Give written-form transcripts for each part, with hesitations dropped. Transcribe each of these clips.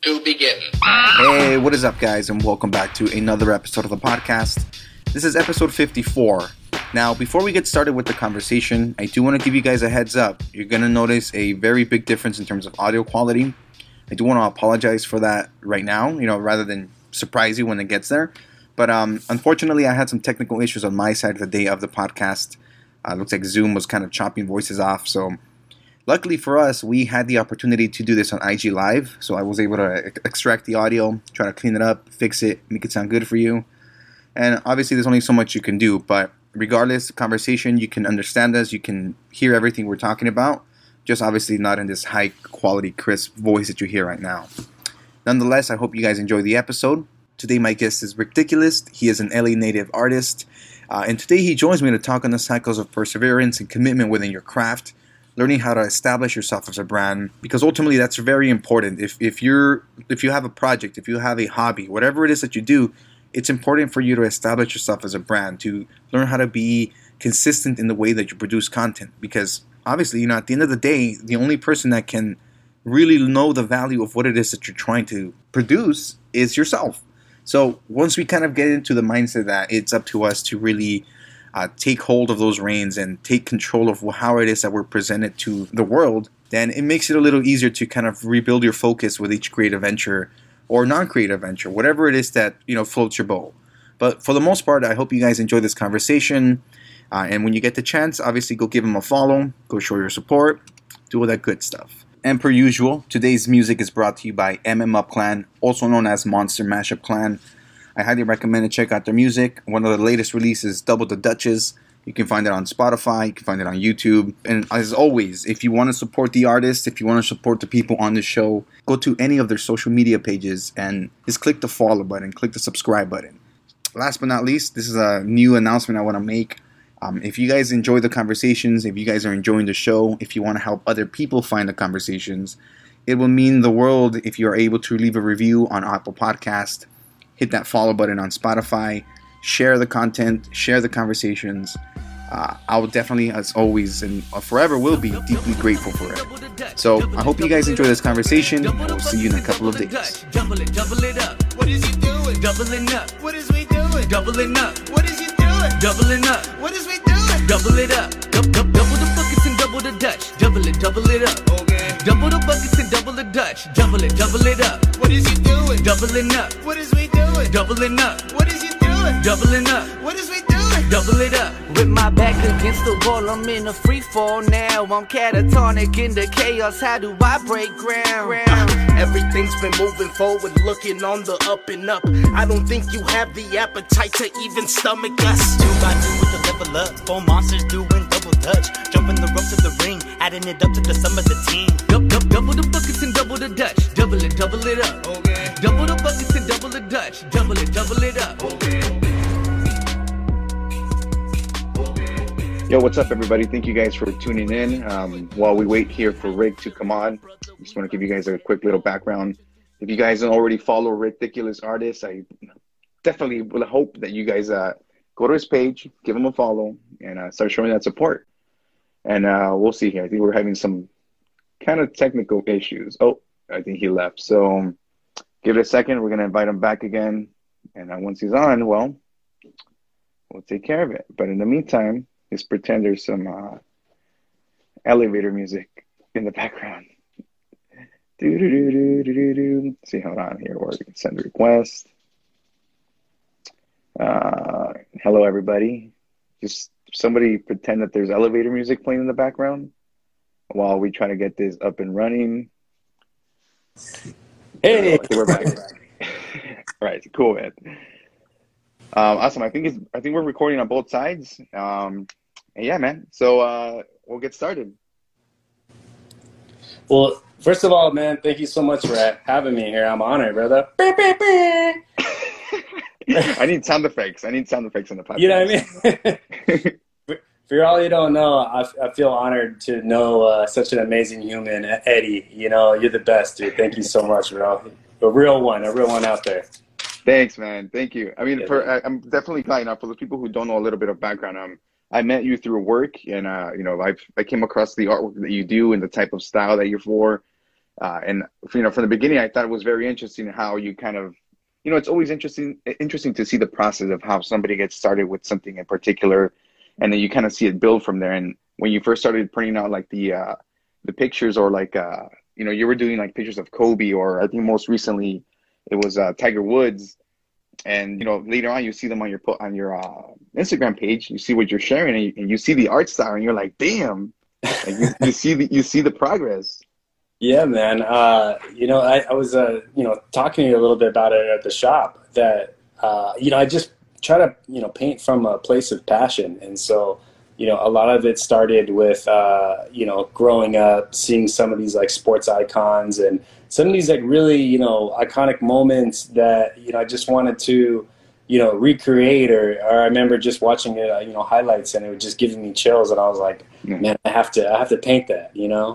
to begin. Hey, what is up, guys, and welcome back to another episode of the podcast. This is episode 54. Now, before we get started with the conversation, I do want to give you guys a heads up. You're going to notice a very big difference in terms of audio quality. I do want to apologize for that right now, rather than surprise you when it gets there. But unfortunately, I had some technical issues on my side of the day of the podcast. Looks like Zoom was kind of chopping voices off. So luckily for us, we had the opportunity to do this on IG Live. So I was able to extract the audio, try to clean it up, fix it, make it sound good for you. And obviously, there's only so much you can do. But regardless, the conversation, you can understand us. You can hear everything we're talking about. Just obviously not in this high quality, crisp voice that you hear right now. Nonetheless, I hope you guys enjoy the episode. Today my guest is Ridiculous. He is an LA native artist. And today he joins me to talk on the cycles of perseverance and commitment within your craft, learning how to establish yourself as a brand. Because ultimately that's very important. If you have a project, if you have a hobby, whatever it is that you do, it's important for you to establish yourself as a brand, to learn how to be consistent in the way that you produce content. Because obviously, at the end of the day, the only person that can really know the value of what it is that you're trying to produce is yourself. So once we kind of get into the mindset that it's up to us to really take hold of those reins and take control of how it is that we're presented to the world, then it makes it a little easier to kind of rebuild your focus with each creative venture or non-creative venture, whatever it is that floats your boat. But for the most part, I hope you guys enjoy this conversation. And when you get the chance, obviously go give him a follow, go show your support, do all that good stuff. And per usual, today's music is brought to you by MM Clan, also known as Monster Mashup Clan. I highly recommend to check out their music. One of the latest releases, Double the Dutchess. You can find it on Spotify, you can find it on YouTube. And as always, if you want to support the artists, if you want to support the people on the show, go to any of their social media pages and just click the follow button, click the subscribe button. Last but not least, this is a new announcement I want to make. If you guys enjoy the conversations, if you guys are enjoying the show, if you want to help other people find the conversations, it will mean the world if you are able to leave a review on Apple Podcast, hit that follow button on Spotify, share the content, share the conversations. I will definitely, as always, and forever will be deeply grateful for it. So I hope you guys enjoy this conversation, and we'll see you in a couple of days. Double it up. What is he doing? Doubling up. What is we doing? Doubling up. What is he doing? Doubling up. What is we doing? Double it up. Double the buckets and double the Dutch. Double it up. Okay. Double the buckets and double the Dutch. Double it up. What is he doing? Doubling up. What is we doing? Doubling up. What is he doing? Doubling up. What is we doing? Double it up. With my back against the wall, I'm in a free fall now. I'm catatonic in the chaos. How do I break ground? Everything's been moving forward, looking on the up and up. I don't think you have the appetite to even stomach us. 2 by 2 with the level up. 4 monsters doing double dutch. Jumping the ropes of the ring, adding it up to the sum of the team. Double the buckets and double the Dutch. Double it up. Okay. Double the buckets and double the Dutch. Double it up. Okay. Yo, what's up, everybody? Thank you guys for tuning in. While we wait here for Rick to come on, I just want to give you guys a quick little background. If you guys don't already follow Ridiculous Artist, I definitely will hope that you guys go to his page, give him a follow, and start showing that support. And we'll see here. I think we're having some kind of technical issues. Oh, I think he left. So give it a second. We're going to invite him back again. And once he's on, well, we'll take care of it. But in the meantime, just pretend there's some elevator music in the background. See, hold on here. Or we can send a request. Hello, everybody. Just somebody pretend that there's elevator music playing in the background while we try to get this up and running. Hey, we're back. All right, cool, man. Awesome. I think we're recording on both sides. And yeah, man. So we'll get started. Well, first of all, man, thank you so much for having me here. I'm honored, brother. I need sound effects. I need sound effects in the podcast. You know what I mean? For all you don't know, I feel honored to know such an amazing human, Eddie. You're the best, dude. Thank you so much, bro. A real one out there. Thanks, man. Thank you. I mean, I'm definitely glad. For the people who don't know a little bit of background, I met you through work, and I came across the artwork that you do and the type of style that you're for. And from the beginning, I thought it was very interesting how you kind of, it's always interesting to see the process of how somebody gets started with something in particular, and then you kind of see it build from there. And when you first started printing out like the pictures, or like you were doing like pictures of Kobe, or I think most recently it was Tiger Woods. And later on you see them on your Instagram page, you see what you're sharing, and you see the art style, and you're like, damn, like you see the progress. Yeah, man. I was talking to you a little bit about it at the shop, that I just try to paint from a place of passion. And so a lot of it started with growing up, seeing some of these like sports icons, and some of these like really iconic moments that I just wanted to recreate, or I remember just watching it highlights, and it was just giving me chills, and I was like, man, I have to paint that,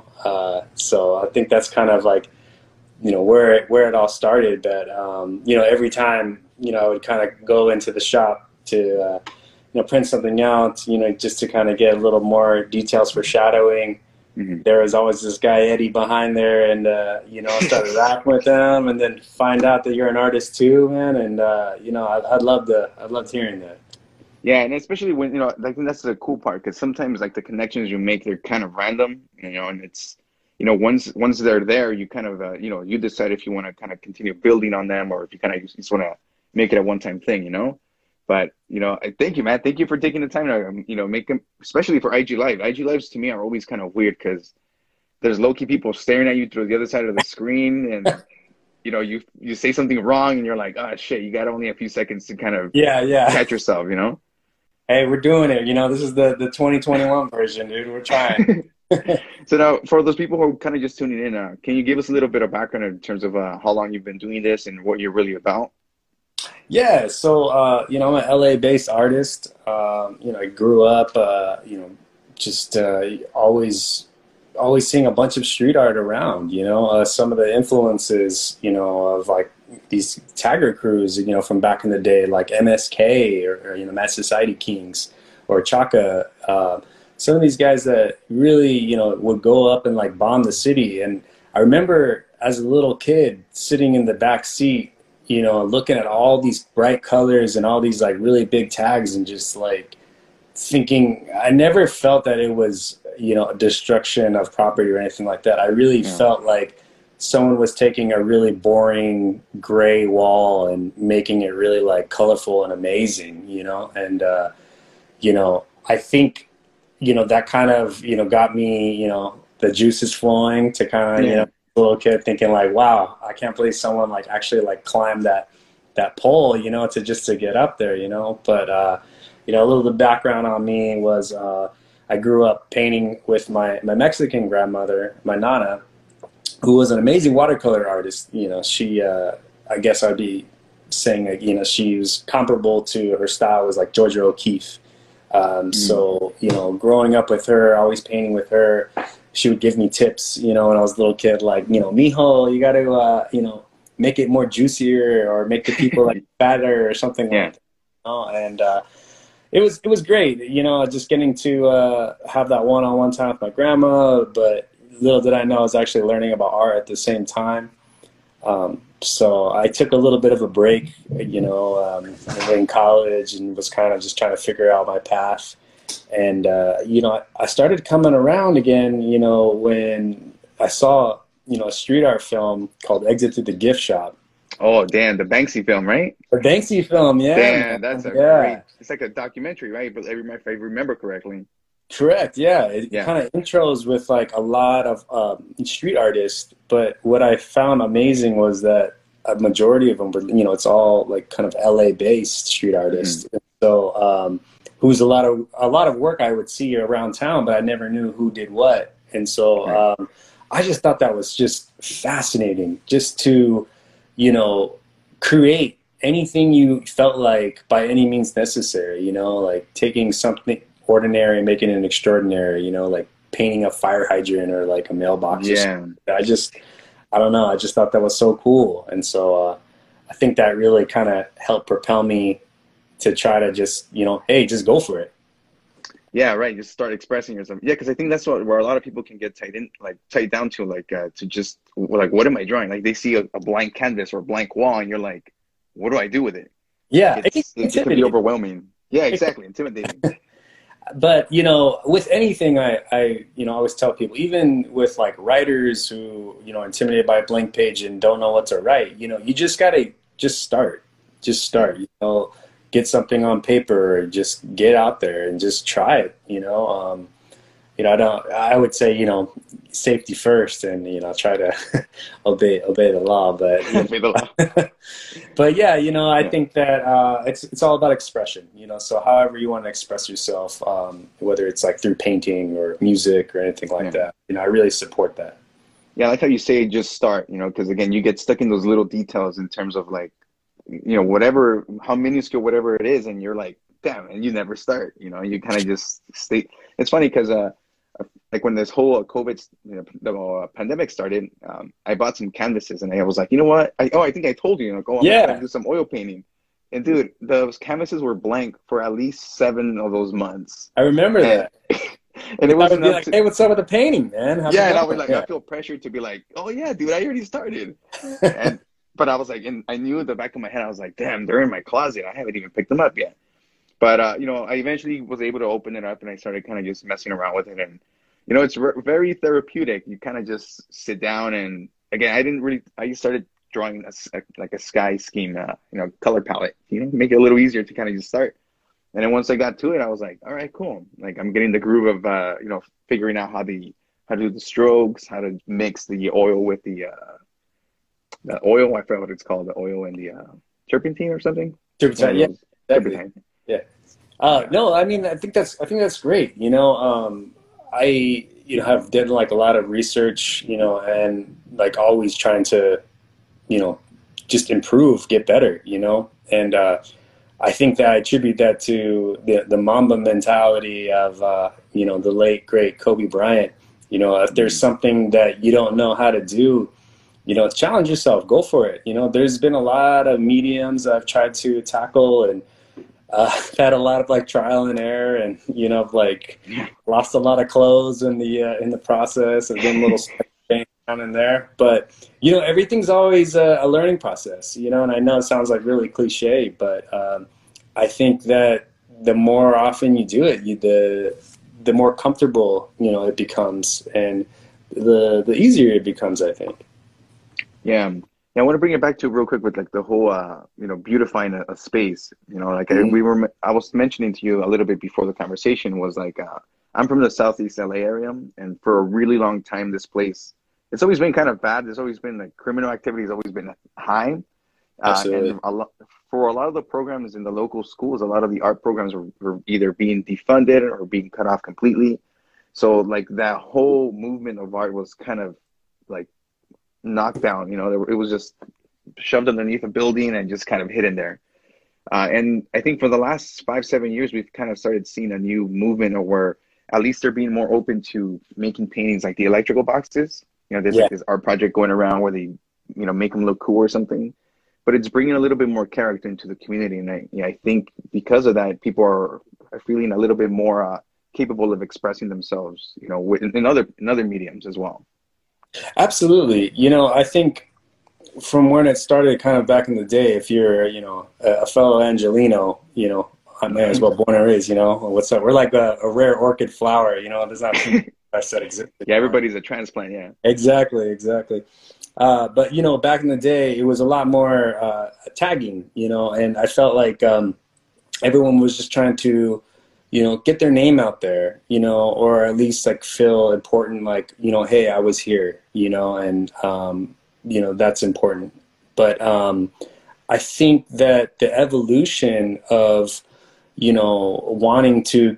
so I think that's kind of like where it all started. But every time I would kind of go into the shop to print something out, just to kind of get a little more details for shadowing. Mm-hmm. There was always this guy Eddie behind there, and I started rapping with them, and then find out that you're an artist too, man. And I loved hearing that. Yeah, and especially when I think that's the cool part, because sometimes like the connections you make, they're kind of random, and it's once they're there, you kind of you decide if you want to kind of continue building on them, or if you kind of just want to make it a one-time thing, But I thank you, man. Thank you for taking the time to make them, especially for IG Live. IG Lives to me are always kind of weird, because there's low-key people staring at you through the other side of the screen, and you say something wrong, and you're like, oh shit, you got only a few seconds to kind of catch yourself, Hey, we're doing it. This is the 2021 version, dude. We're trying. So now, for those people who are kind of just tuning in, can you give us a little bit of background in terms of how long you've been doing this and what you're really about? Yeah, so I'm an LA-based artist. I grew up, just always seeing a bunch of street art around. Some of the influences, of like these tagger crews, from back in the day, like MSK or Mad Society Kings or Chaka. Some of these guys that really, would go up and like bomb the city. And I remember as a little kid sitting in the back seat, looking at all these bright colors and all these like really big tags, and just like thinking, I never felt that it was, a destruction of property or anything like that. I really felt like someone was taking a really boring gray wall and making it really like colorful and amazing, and, I think, that kind of, got me, the juices flowing to kind of, a little kid thinking like, wow, I can't believe someone like actually like climbed that pole, to get up there, But, a little bit of background on me was, I grew up painting with my Mexican grandmother, my Nana, who was an amazing watercolor artist. She, I guess I'd be saying, like, she was comparable to, her style was like Georgia O'Keeffe. So, growing up with her, always painting with her, she would give me tips, when I was a little kid, like, mijo, you got to, make it more juicier, or make the people like fatter or something like that. And it was great, just getting to have that one-on-one time with my grandma. But little did I know I was actually learning about art at the same time. So I took a little bit of a break, in college, and was kind of just trying to figure out my path. And, I started coming around again, when I saw, a street art film called Exit to the Gift Shop. Oh, damn, the Banksy film, right? The Banksy film, yeah. Damn, that's great, it's like a documentary, right? But if I remember correctly. Correct, yeah. It kind of intros with like a lot of street artists, but what I found amazing was that a majority of them were, it's all like kind of LA-based street artists. Mm-hmm. So, who's a lot of work I would see around town, but I never knew who did what. And so I just thought that was just fascinating, just to, create anything you felt like by any means necessary, like taking something ordinary and making it extraordinary, like painting a fire hydrant or like a mailbox. Yeah. I don't know. I just thought that was so cool. And so I think that really kind of helped propel me to try to just, hey, just go for it. Yeah, right. Just start expressing yourself. Yeah, because I think that's where a lot of people can get tied down to, like, to just like, what am I drawing? Like, they see a blank canvas or a blank wall, and you're like, what do I do with it? Yeah, Like, it can be overwhelming. Yeah, exactly, intimidating. But with anything, I always tell people, even with like writers who intimidated by a blank page and don't know what to write, you just gotta start, get something on paper, or just get out there and just try it. I would say, safety first, and, try to obey the law, but, Obey the law. but yeah, I think that, it's all about expression, so however you want to express yourself, whether it's like through painting or music or anything like that, I really support that. Yeah, I like how you say just start, because again, you get stuck in those little details in terms of like, whatever, how minuscule whatever it is, and you're like, damn, and you never start, you kind of just stay. It's funny because like when this whole COVID the pandemic started, I bought some canvases, and I was like, you know what, I think I told you, I'm gonna do some oil painting, and dude, those canvases were blank for at least 7 of those months. I remember that. And it wasn't like, hey, what's up with the painting, man? And I was like, I feel pressured to be like, oh yeah, dude, I already started. But I was like, and I knew in the back of my head, I was like, damn, they're in my closet. I haven't even picked them up yet. But, I eventually was able to open it up, and I started kind of just messing around with it. And, it's very therapeutic. You kind of just sit down, and again, I started drawing like a sky scheme, color palette, make it a little easier to kind of just start. And then once I got to it, I was like, all right, cool. Like, I'm getting the groove of, figuring out how to do the strokes, how to mix the oil with the oil, I forgot what it's called, the oil and the turpentine or something. Turpentine, yeah. Turpentine. Yeah. No, I mean, I think that's great. I have done like a lot of research, and like always trying to, just improve, get better, and I think that I attribute that to the Mamba mentality of the late great Kobe Bryant. If there's something that you don't know how to do, challenge yourself, go for it. There's been a lot of mediums I've tried to tackle, and I've had a lot of like trial and error, and like lost a lot of clothes in the process, and then little things down in there. But everything's always a learning process. And I know it sounds like really cliche, but I think that the more often you do it, the more comfortable it becomes, and the easier it becomes, I think. Yeah. I want to bring it back to real quick with like the whole, beautifying a space, like I was mentioning to you a little bit before the conversation was like, I'm from the Southeast LA area, and for a really long time, this place, it's always been kind of bad. There's always been like criminal activity has always been high. And for a lot of the programs in the local schools, a lot of the art programs were either being defunded or being cut off completely. So like that whole movement of art was kind of like knocked down, it was just shoved underneath a building and just kind of hidden there. And I think for the last 5-7 years, we've kind of started seeing a new movement of where at least they're being more open to making paintings like the electrical boxes. There's like this art project going around where they, make them look cool or something. But it's bringing a little bit more character into the community. And I think because of that, people are feeling a little bit more capable of expressing themselves, in other mediums as well. Absolutely. I think from when it started kind of back in the day, if you're, a fellow Angelino, I may as well born and raised, what's up? We're like a rare orchid flower, there's not best that exists. Yeah, everybody's a transplant, yeah. Exactly. But, back in the day, it was a lot more tagging, and I felt like everyone was just trying to, get their name out there, or at least like feel important, like, hey, I was here, and, that's important. But I think that the evolution of, wanting to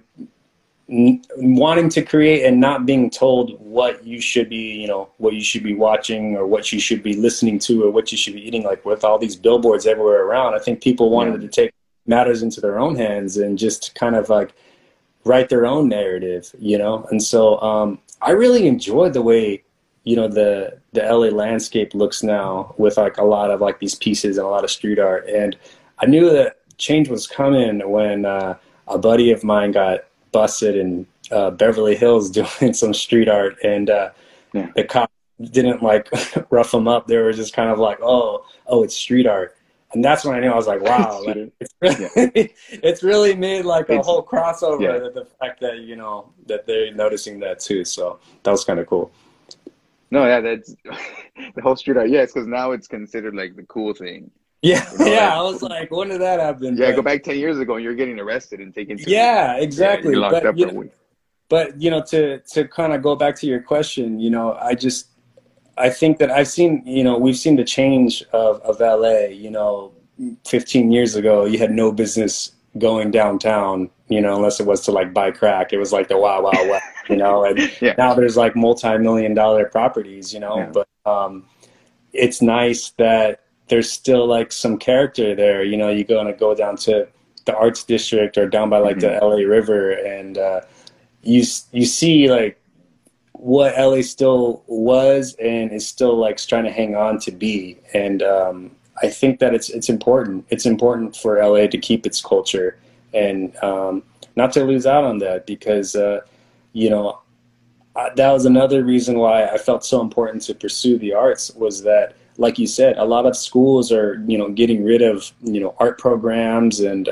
create and not being told what you should be, what you should be watching or what you should be listening to or what you should be eating, like with all these billboards everywhere around, I think people wanted to take matters into their own hands and just kind of like write their own narrative, and so I really enjoyed the way the LA landscape looks now with like a lot of like these pieces and a lot of street art. And I knew that change was coming when a buddy of mine got busted in Beverly Hills doing some street art, and the cop didn't like rough them up. They were just kind of like, oh, it's street art. And that's when I knew. I was like, wow, like, it's really made like a whole crossover. The fact that, you know, that they're noticing that too. So that was kind of cool. No, yeah, that's the whole street art. Yeah, it's because now it's considered like the cool thing. Yeah, you know, yeah. like, I was like, when did that happen? Yeah, go back 10 years ago and you're getting arrested and taken to exactly. you're locked up for a week. But, you know, to kind of go back to your question, you know, I think that I've seen, you know, we've seen the change of LA. You know, 15 years ago, you had no business going downtown, you know, unless it was to like buy crack. It was like the Wild Wild West, you know, and now there's like multi-million-dollar properties, you know, but it's nice that there's still like some character there. You know, you're going to go down to the Arts District or down by like the LA River, and you see like what LA still was and is still like trying to hang on to be. And I think that it's important. It's important for LA to keep its culture and not to lose out on that, because you know, that was another reason why I felt so important to pursue the arts, was that, like you said, a lot of schools are, you know, getting rid of, you know, art programs, and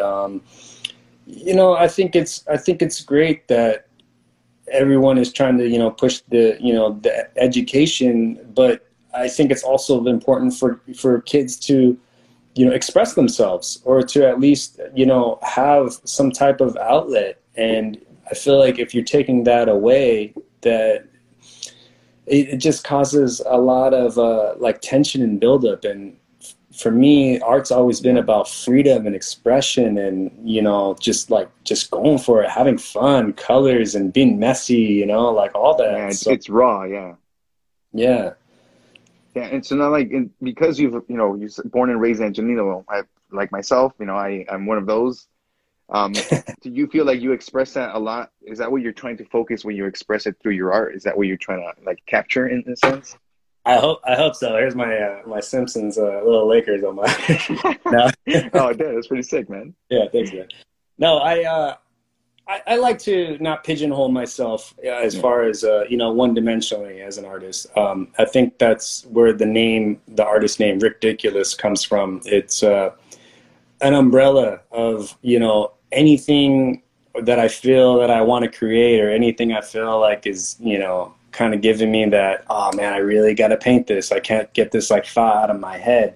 you know, I think it's great that everyone is trying to, you know, push the, you know, the education, but I think it's also important for kids to, you know, express themselves, or to at least, you know, have some type of outlet. And I feel like if you're taking that away, that it just causes a lot of like tension and buildup. And for me, art's always been about freedom and expression, and, you know, just going for it, having fun, colors, and being messy, you know, like all that. Yeah, it's raw. Yeah, and so now, like, because you're born and raised in Angelino, like myself, you know, I'm one of those. Do you feel like you express that a lot? Is that what you're trying to focus when you express it through your art? Is that what you're trying to like capture in a sense? I hope so. Here's my Simpsons little Lakers on my. No. Oh, damn, that's pretty sick, man. Yeah, thanks, man. No, I like to not pigeonhole myself as far as you know, one-dimensionally as an artist. I think that's where the artist name Ridiculous comes from. It's an umbrella of, you know, anything that I feel that I want to create, or anything I feel like is, you know, kind of giving me that, oh man, I really got to paint this. I can't get this like thought out of my head.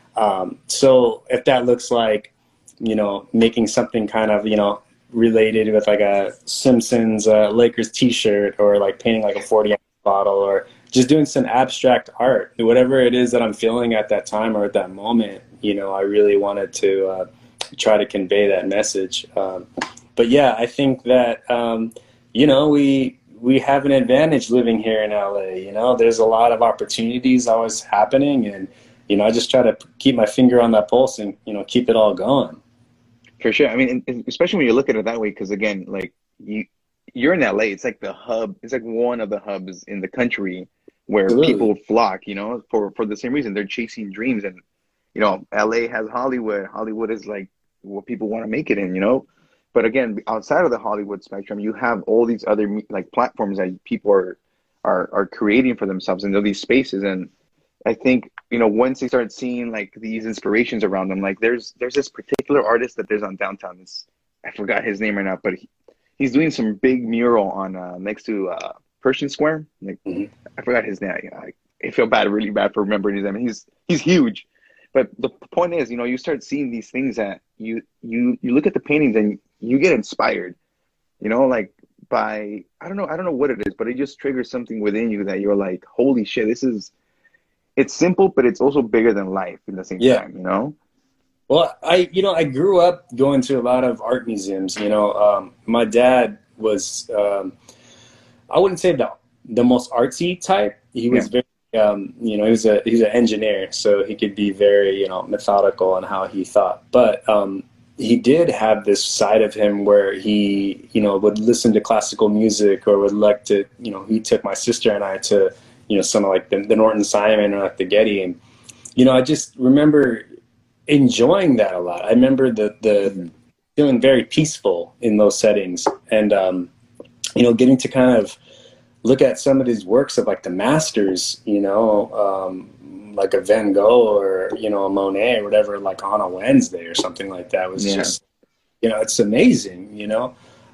So if that looks like, you know, making something kind of, you know, related with like a Simpsons Lakers t-shirt, or like painting like a 40-ounce bottle, or just doing some abstract art, whatever it is that I'm feeling at that time or at that moment, you know, I really wanted to try to convey that message. But yeah, I think that, you know, we have an advantage living here in LA. You know, there's a lot of opportunities always happening, and, you know, I just try to keep my finger on that pulse and, you know, keep it all going. For sure. I mean, especially when you look at it that way, because again, like you're in LA, it's like the hub. It's like one of the hubs in the country where people flock, you know, for the same reason. They're chasing dreams, and, you know, LA has Hollywood. Hollywood is like what people want to make it in, you know. But again, outside of the Hollywood spectrum, you have all these other like platforms that people are creating for themselves, and these spaces. And I think, you know, once they start seeing like these inspirations around them, like there's this particular artist that there's on downtown. I forgot his name right now, but he's doing some big mural on next to Pershing Square. Like I forgot his name. I feel really bad for remembering his name. He's huge. But the point is, you know, you start seeing these things that you look at the paintings and you get inspired, you know, like by, I don't know what it is, but it just triggers something within you that you're like, holy shit, it's simple, but it's also bigger than life in the same time, you know? Well, I grew up going to a lot of art museums. You know, my dad was, I wouldn't say the most artsy type. He was very, you know, he's an engineer, so he could be very, you know, methodical on how he thought. But he did have this side of him where he, you know, would listen to classical music, or would like to, you know, he took my sister and I to, you know, some of like the Norton Simon or like the Getty. And, you know, I just remember enjoying that a lot. I remember the feeling very peaceful in those settings. And, you know, getting to kind of look at some of these works of like the masters, you know, like a Van Gogh or, you know, a Monet or whatever, like on a Wednesday or something like that was just, you know, it's amazing, you know?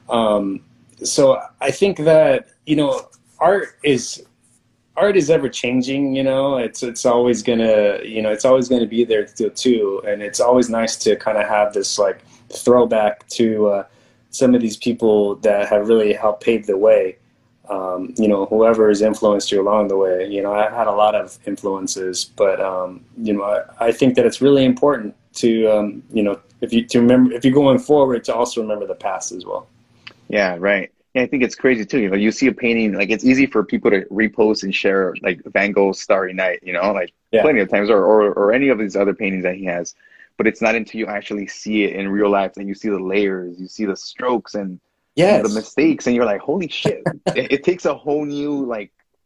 So I think that, you know, art is ever changing, you know, it's always gonna, you know, it's always gonna be there too. And it's always nice to kind of have this like throwback to some of these people that have really helped pave the way. You know, whoever has influenced you along the way. You know, I've had a lot of influences, but you know, I think that it's really important to you know, if you're going forward, to also remember the past as well. Yeah, right. Yeah, I think it's crazy too. You know, you see a painting, like it's easy for people to repost and share like Van Gogh's Starry Night, you know, like plenty of times, or any of these other paintings that he has. But it's not until you actually see it in real life and you see the layers, you see the strokes and the mistakes, and you're like, holy shit. It takes a whole new, like,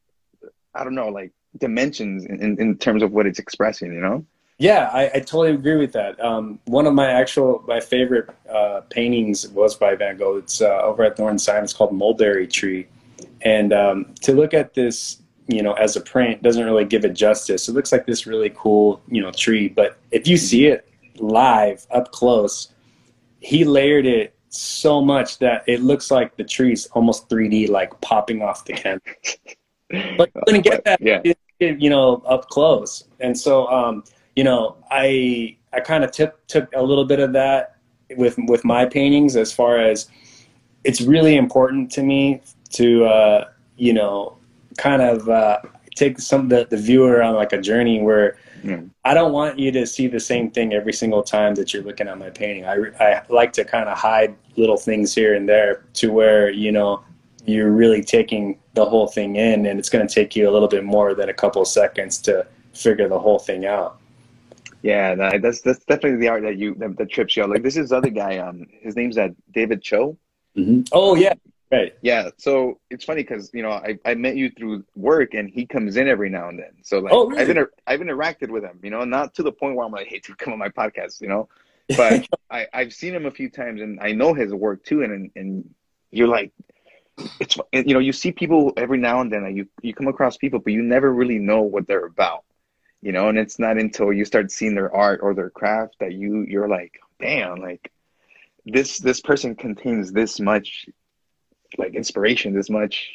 I don't know, like dimensions in terms of what it's expressing, you know? Yeah, I totally agree with that. One of my favorite paintings was by Van Gogh. It's over at Thorn Sign. It's called Mulberry Tree. And to look at this, you know, as a print doesn't really give it justice. It looks like this really cool, you know, tree. But if you see it live up close, he layered it so much that it looks like the tree's almost 3D, like popping off the canvas. But you couldn't get that, you know, up close. And so, you know, I kind of took a little bit of that with my paintings, as far as it's really important to me to, you know, kind of take the viewer on like a journey where I don't want you to see the same thing every single time that you're looking at my painting. I like to kind of hide little things here and there to where, you know, you're really taking the whole thing in, and it's going to take you a little bit more than a couple of seconds to figure the whole thing out. Yeah, that's definitely the art that trips you out. Like this is other guy, his name's David Cho. Mm-hmm. Oh yeah, right. Yeah, so it's funny because, you know, I met you through work, and he comes in every now and then. So like, really? I've interacted with him, you know, not to the point where I'm like, hey, to come on my podcast, you know, but I've seen him a few times, and I know his work too, and you're like, it's, you know, you see people every now and then, like you come across people, but you never really know what they're about. You know, and it's not until you start seeing their art or their craft that you're like, damn, like this person contains this much like inspiration, this much,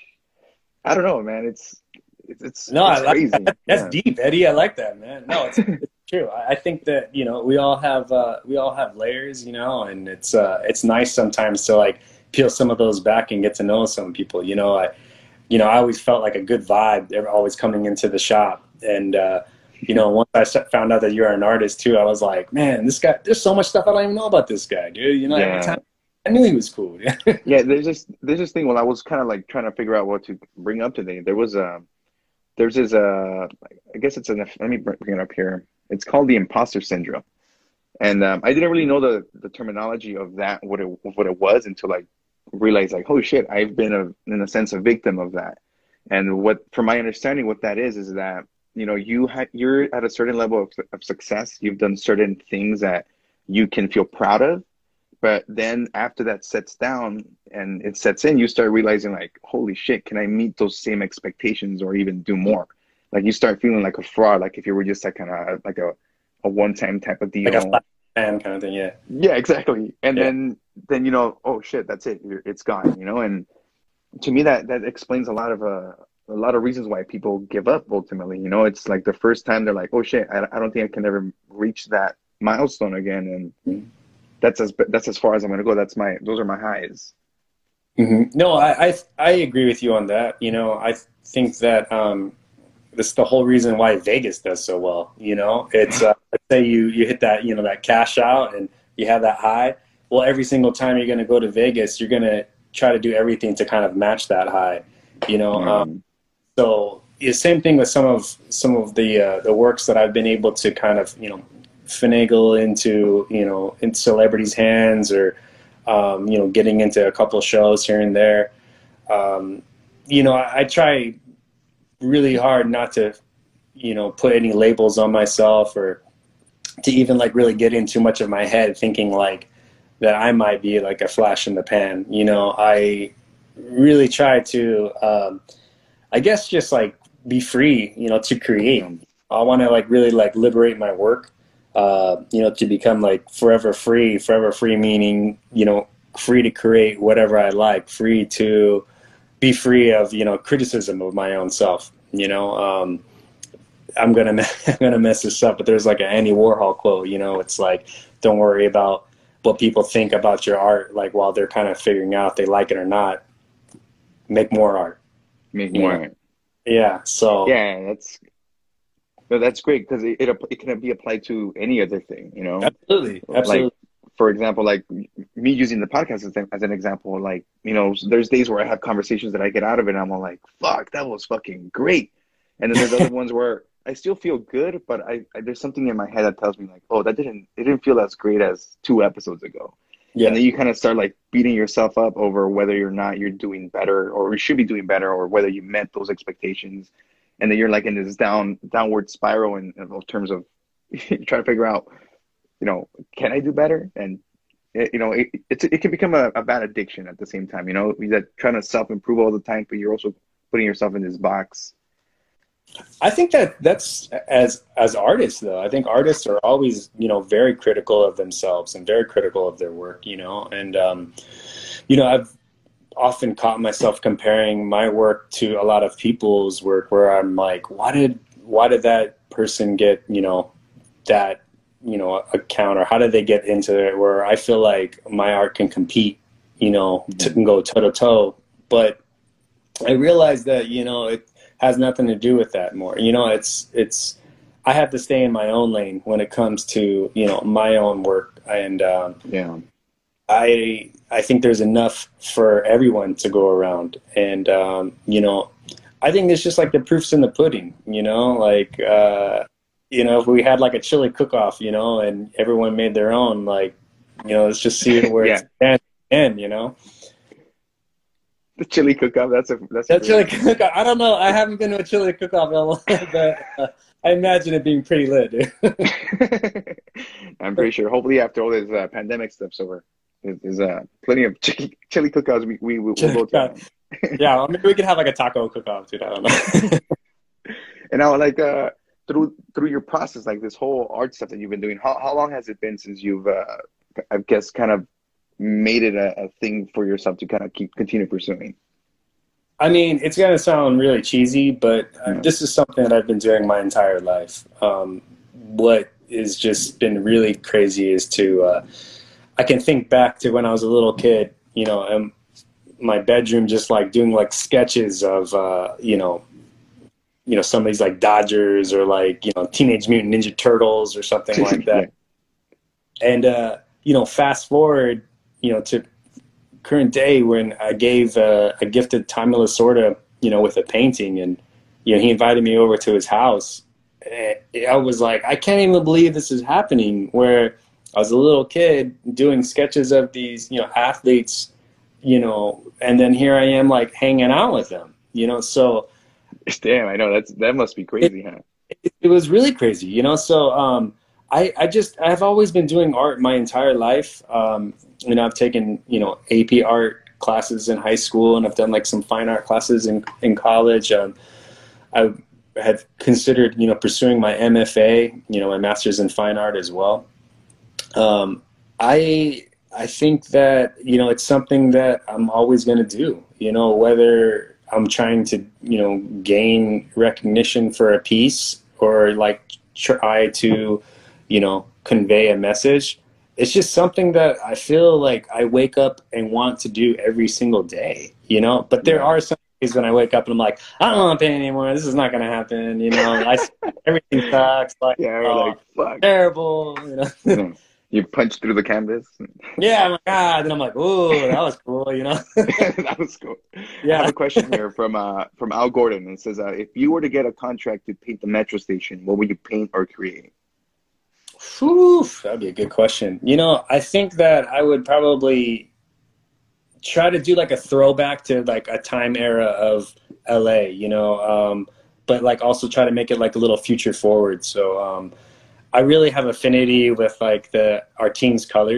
I don't know, man. It's crazy. That's deep, Eddie. I like that, man. No, it's true. I think that, you know, we all have layers, you know, and it's nice sometimes to like peel some of those back and get to know some people. You know, I always felt like a good vibe. They're always coming into the shop, and you know, once I found out that you're an artist too, I was like, man, this guy, there's so much stuff I don't even know about this guy, dude. You know, every time I knew he was cool. Yeah, there's this thing. Well, I was kind of like trying to figure out what to bring up today. There's this I guess it's let me bring it up here. It's called the imposter syndrome, and I didn't really know the terminology of that, what it was, until I realized, like, holy shit, I've been in a sense a victim of that. And from my understanding, what that is that, you know, you're at a certain level of success. You've done certain things that you can feel proud of, but then after that sets down and it sets in, you start realizing, like, holy shit, can I meet those same expectations or even do more? Like, you start feeling like a fraud, like if you were just like kind of like a one-time type of deal, like a flat fan kind of thing. Yeah, exactly. And then you know, oh shit, that's it, it's gone, you know. And to me, that explains a lot of reasons why people give up ultimately. You know, it's like the first time they're like, oh shit, I don't think I can ever reach that milestone again. And that's as far as I'm going to go. Those are my highs. Mm-hmm. No, I agree with you on that. You know, I think that this is the whole reason why Vegas does so well. You know, it's let's say you hit that, you know, that cash out and you have that high. Well, every single time you're going to go to Vegas, you're going to try to do everything to kind of match that high. You know, so the same thing with some of the works that I've been able to kind of, you know, finagle into, you know, in celebrities' hands, or you know, getting into a couple of shows here and there. You know, I try really hard not to, you know, put any labels on myself, or to even like really get in too much of my head thinking like, that I might be like a flash in the pan. You know, I really try to, I guess, just like be free, you know, to create. I want to like really like liberate my work, you know, to become like forever free meaning, you know, free to create whatever I like, free to be free of, you know, criticism of my own self. You know, I'm gonna mess this up, but there's like an Andy Warhol quote. You know, it's like, don't worry about what people think about your art. Like while they're kind of figuring out if they like it or not, make more art. Make more art. Yeah. So yeah, that's great because it can be applied to any other thing. You know, absolutely. Like, for example, like me using the podcast as an example, like, you know, there's days where I have conversations that I get out of it and I'm all like, fuck, that was fucking great. And then there's other ones where I still feel good, but I there's something in my head that tells me like, oh, it didn't feel as great as 2 episodes ago. Yeah. And then you kind of start like beating yourself up over whether or not you're doing better or you should be doing better or whether you met those expectations. And then you're like in this downward spiral in terms of trying to figure out, you know, can I do better? And you know, it can become a bad addiction at the same time. You know, that trying to self-improve all the time, but you're also putting yourself in this box. I think that's as artists though. I think artists are always, you know, very critical of themselves and very critical of their work. You know, and you know, I've often caught myself comparing my work to a lot of people's work, where I'm like, why did that person get, you know, that, you know, account, or how did they get into it? Where I feel like my art can compete, you know, can go toe to toe, but I realized that, you know, it has nothing to do with that more. You know, it's I have to stay in my own lane when it comes to, you know, my own work, and I think there's enough for everyone to go around, and you know, I think it's just like the proof's in the pudding. You know, like you know, if we had like a chili cook-off, you know, and everyone made their own, like, you know, let's just see where it's at, you know. The chili cook-off, that's chili cook-off. I don't know. I haven't been to a chili cook-off, but I imagine it being pretty lit, dude. I'm pretty sure. Hopefully, after all this pandemic stuff's over, there's plenty of chili cook-offs we will go to. Yeah, well, maybe we could have like a taco cook-off, dude. I don't know. And now, like, through your process, like this whole art stuff that you've been doing, how long has it been since you've, I guess, kind of made it a thing for yourself to kind of continue pursuing? I mean, it's going to sound really cheesy, but this is something that I've been doing my entire life. What has just been really crazy is I can think back to when I was a little kid, you know, in my bedroom, just like doing like sketches of, you know, some of these like Dodgers or like, you know, Teenage Mutant Ninja Turtles or something like that. And, you know, fast forward, you know, to current day when I gifted Tommy Lasorda, you know, with a painting, and, you know, he invited me over to his house. And I was like, I can't even believe this is happening, where I was a little kid doing sketches of these, you know, athletes, you know, and then here I am like hanging out with them, you know, so. Damn, I know that must be crazy, huh? It was really crazy, you know, so, I've always been doing art my entire life. You know, I've taken, you know, AP art classes in high school, and I've done like some fine art classes in college. I had considered, you know, pursuing my MFA, you know, my master's in fine art as well. I think that, you know, it's something that I'm always going to do, you know, whether I'm trying to, you know, gain recognition for a piece or like try to, you know, convey a message. It's just something that I feel like I wake up and want to do every single day, you know, but there are some days when I wake up and I'm like, I don't want to paint anymore. This is not going to happen. You know, everything sucks. Like, like, fuck. Terrible. You know, you punch through the canvas. Yeah. I'm like, then I'm like, oh, that was cool. You know, that was cool. Yeah. I have a question here from Al Gordon. It says, if you were to get a contract to paint the metro station, what would you paint or create? Whew, that'd be a good question. You know, I think that I would probably try to do like a throwback to like a time era of LA, you know, but like also try to make it like a little future forward. So I really have affinity with like our team's colors,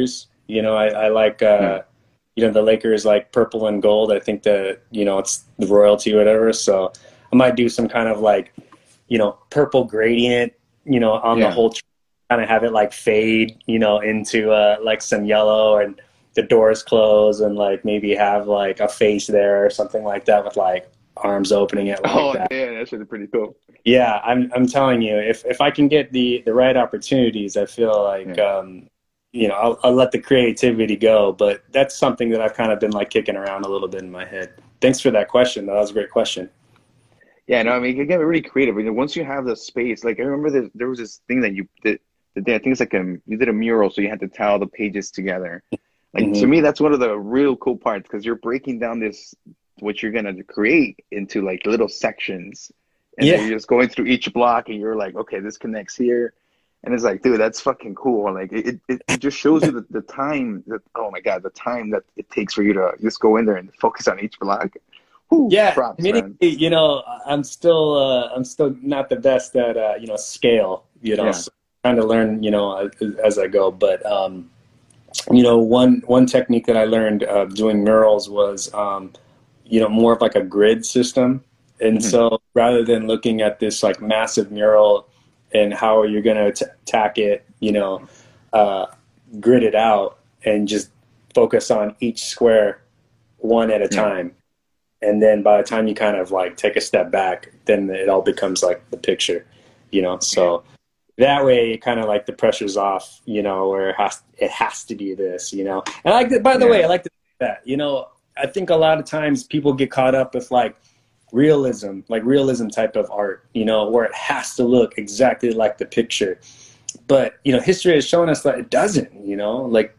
You know, I like, you know, the Lakers like purple and gold. I think that, you know, it's the royalty or whatever. So I might do some kind of like, you know, purple gradient, you know, on the whole, kind of have it like fade, you know, into like some yellow, and the doors close, and like maybe have like a face there or something like that with like arms opening it like that. Yeah, that should be pretty cool. Yeah, I'm telling you, if I can get the right opportunities, I feel like you know, I'll let the creativity go. But that's something that I've kind of been like kicking around a little bit in my head. Thanks for that question. That was a great question. Yeah, no, I mean, you can get really creative. You know, once you have the space, like I remember there was this thing that you did. I think it's like you did a mural, so you had to tie all the pages together. Like to me, that's one of the real cool parts, because you're breaking down this what you're gonna create into like little sections, and then you're just going through each block, and you're like, okay, this connects here, and it's like, dude, that's fucking cool. Like it just shows you the time that, oh my god, the time that it takes for you to just go in there and focus on each block. Whew, props, man. You know, I'm still not the best at you know, scale. You know, so trying to learn, you know, as I go. But you know, one technique that I learned doing murals was you know, more of like a grid system. And so rather than looking at this like massive mural and how you're going to attack it, you know, grid it out and just focus on each square one at a time. And then by the time you kind of like take a step back, then it all becomes like the picture, you know? So that way kind of like the pressure's off, you know, where it has to be this, you know? And I like that, by the way, I like that, you know, I think a lot of times people get caught up with like realism type of art, you know, where it has to look exactly like the picture. But, you know, history has shown us that it doesn't, you know, like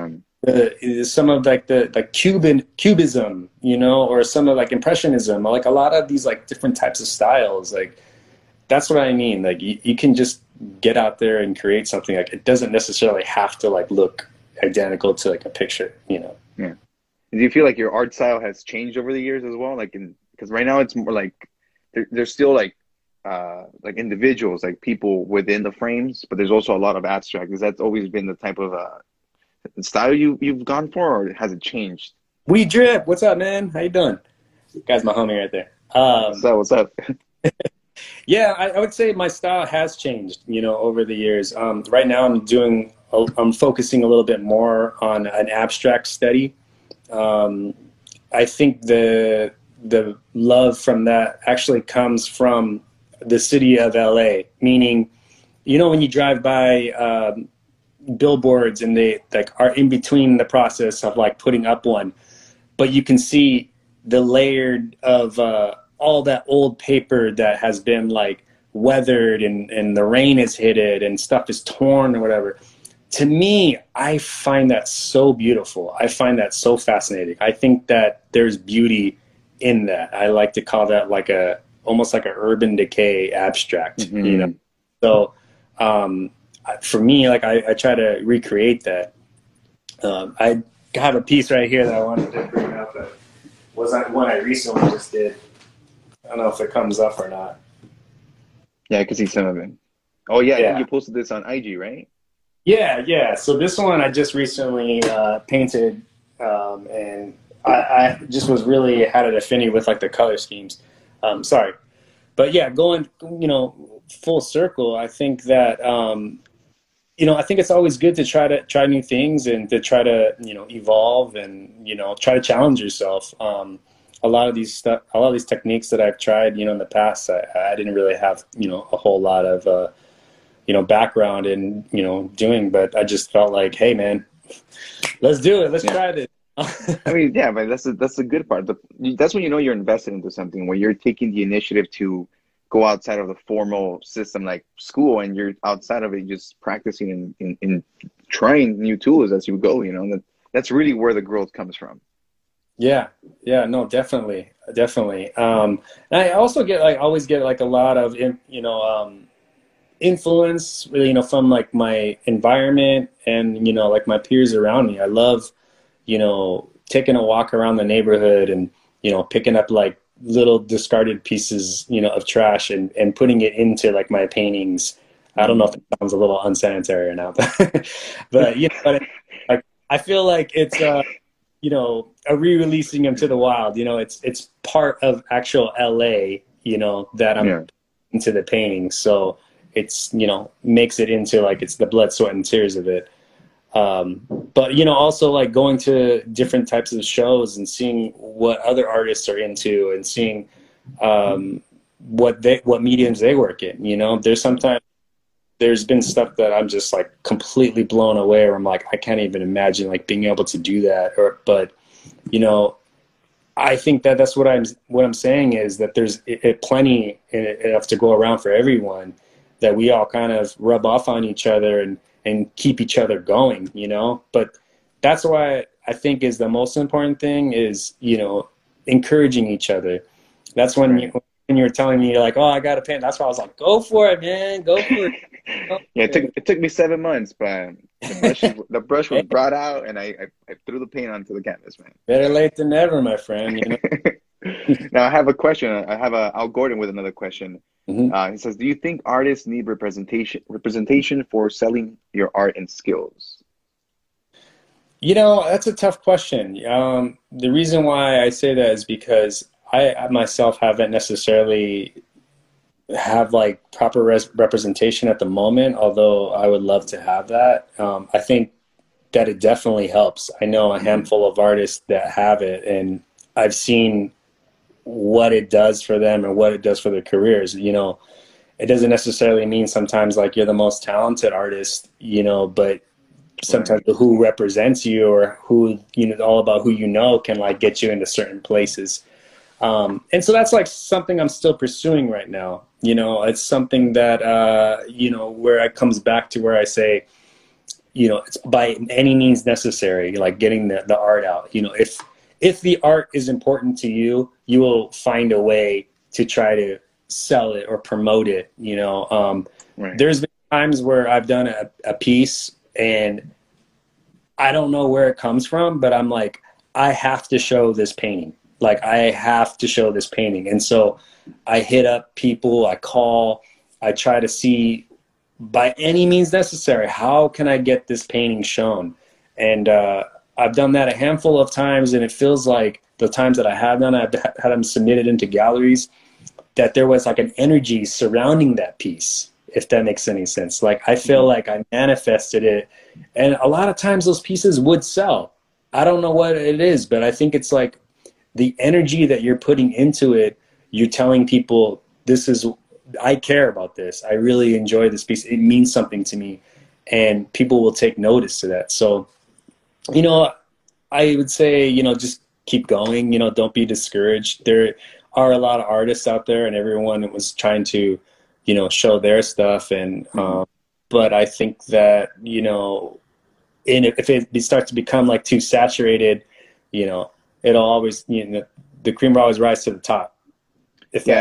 some of like the cubism, you know, or some of like impressionism, or like a lot of these like different types of styles. Like, that's what I mean. Like you can just get out there and create something. Like it doesn't necessarily have to like look identical to like a picture, you know? Yeah. Do you feel like your art style has changed over the years as well? Like, because right now it's more like there's still like individuals, like people within the frames, but there's also a lot of abstract. Has that always been the type of style you've gone for, or has it changed? We Drip, what's up, man? How you doing? Guy's my homie right there. What's up? Yeah, I would say my style has changed, you know, over the years. Right now I'm focusing a little bit more on an abstract study. I think the love from that actually comes from the city of LA, meaning, you know, when you drive by billboards and they like are in between the process of like putting up one, but you can see the layered of all that old paper that has been like weathered and the rain has hit it and stuff is torn or whatever. To me, I find that so beautiful. I find that so fascinating. I think that there's beauty in that. I like to call that like almost like an urban decay abstract, you know? So for me, like I try to recreate that. I have a piece right here that I wanted to bring up that was one I recently just did. I don't know if it comes up or not. Yeah, I can see some of it. Oh yeah, I think you posted this on IG, right? Yeah. So this one I just recently painted, and I just was really had an affinity with like the color schemes. Sorry, but yeah, going, you know, full circle. I think that you know, I think it's always good to try new things and to try to, you know, evolve and, you know, try to challenge yourself. A lot of these techniques that I've tried, you know, in the past, I didn't really have, you know, a whole lot of you know, background in, you know, doing, but I just felt like, hey man, let's do it. Let's try this. I mean, yeah, but that's the good part. That's when you know you're invested into something, when you're taking the initiative to go outside of the formal system like school, and you're outside of it just practicing and trying new tools as you go, you know. That's really where the growth comes from. Yeah, no, definitely. And I also always get like a lot of, you know, influence, you know, from like my environment and, you know, like my peers around me. I love, you know, taking a walk around the neighborhood and, you know, picking up like little discarded pieces, you know, of trash and putting it into like my paintings. I don't know if it sounds a little unsanitary or not, but you know, I feel like it's you know, a re-releasing them to the wild. You know, it's part of actual LA, you know, that I'm into the painting. So it's, you know, makes it into like it's the blood, sweat, and tears of it. But you know, also like going to different types of shows and seeing what other artists are into and seeing what mediums they work in. You know, there's been stuff that I'm just like completely blown away, where I'm like, I can't even imagine like being able to do that. But you know, I think that's what I'm saying is that there's plenty enough to go around for everyone, that we all kind of rub off on each other and keep each other going, you know. But that's why I think is the most important thing is, you know, encouraging each other. That's when you were telling me, like, oh, I got to paint. That's why I was like, go for it, man. Go for it. Yeah, it took me 7 months, but the brush was brought out, and I threw the paint onto the canvas, man. Better late than never, my friend. You know? Now I have a question. I have Al Gordon with another question. He says, "Do you think artists need representation for selling your art and skills?" You know, that's a tough question. The reason why I say that is because I myself haven't necessarily have like proper representation at the moment, although I would love to have that. I think that it definitely helps. I know a handful of artists that have it, and I've seen what it does for them and what it does for their careers. You know, it doesn't necessarily mean sometimes like you're the most talented artist, you know, but sometimes who represents you or who, you know, all about who you know can like get you into certain places. And so that's like something I'm still pursuing right now. You know, it's something that, you know, where it comes back to where I say, you know, it's by any means necessary, like getting the art out. You know, if the art is important to you, you will find a way to try to sell it or promote it. You know, there's been times where I've done a piece and I don't know where it comes from, but I'm like, I have to show this painting. Like, I have to show this painting. And so I hit up people, I call, I try to see by any means necessary, how can I get this painting shown? And I've done that a handful of times, and it feels like the times that I have done, I've had them submitted into galleries, that there was like an energy surrounding that piece, if that makes any sense. Like, I feel like I manifested it, and a lot of times those pieces would sell. I don't know what it is, but I think it's like the energy that you're putting into it. You're telling people, I care about this. I really enjoy this piece. It means something to me, and people will take notice to that. So, you know, I would say, you know, just keep going, you know, don't be discouraged. There are a lot of artists out there, and everyone was trying to, you know, show their stuff. And, but I think that, you know, if it starts to become like too saturated, you know, it'll always, you know, the cream will always rise to the top. I think,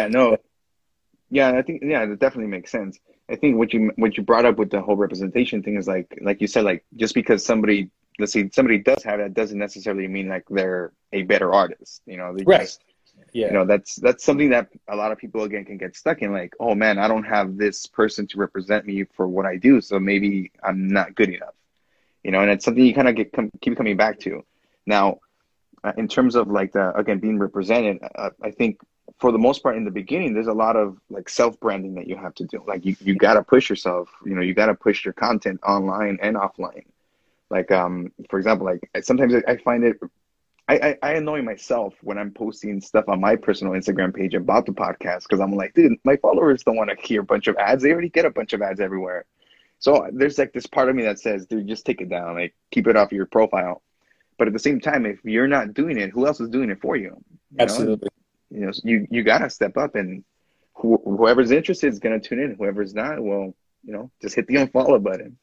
that definitely makes sense. I think what you brought up with the whole representation thing is like you said, like, just because somebody, let's say somebody does have that, doesn't necessarily mean like they're a better artist. You know, you know, that's something that a lot of people again can get stuck in. Like, oh man, I don't have this person to represent me for what I do, so maybe I'm not good enough. You know, and it's something you kind of keep coming back to. Now, in terms of like again being represented, I think for the most part in the beginning, there's a lot of like self-branding that you have to do. Like you got to push yourself. You know, you got to push your content online and offline. Like, for example, like sometimes I find it, I annoy myself when I'm posting stuff on my personal Instagram page about the podcast, because I'm like, dude, my followers don't want to hear a bunch of ads. They already get a bunch of ads everywhere. So there's like this part of me that says, dude, just take it down, like keep it off your profile. But at the same time, if you're not doing it, who else is doing it for you? Absolutely. You know, you got to step up, and whoever's interested is going to tune in. Whoever's not, well, you know, just hit the unfollow button.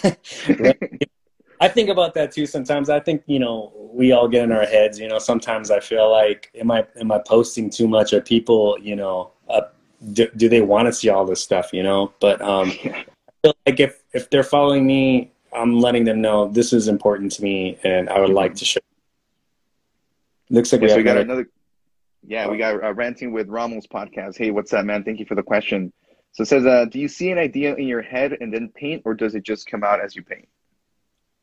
I think about that too sometimes. I think, you know, we all get in our heads, you know, sometimes I feel like, am I posting too much? Are people, you know, do they want to see all this stuff, you know? But I feel like if they're following me, I'm letting them know this is important to me, and I would like to share. Looks like we got another. Yeah, we got Ranting with Rommel's podcast. Hey, what's up, man? Thank you for the question. So it says, do you see an idea in your head and then paint, or does it just come out as you paint?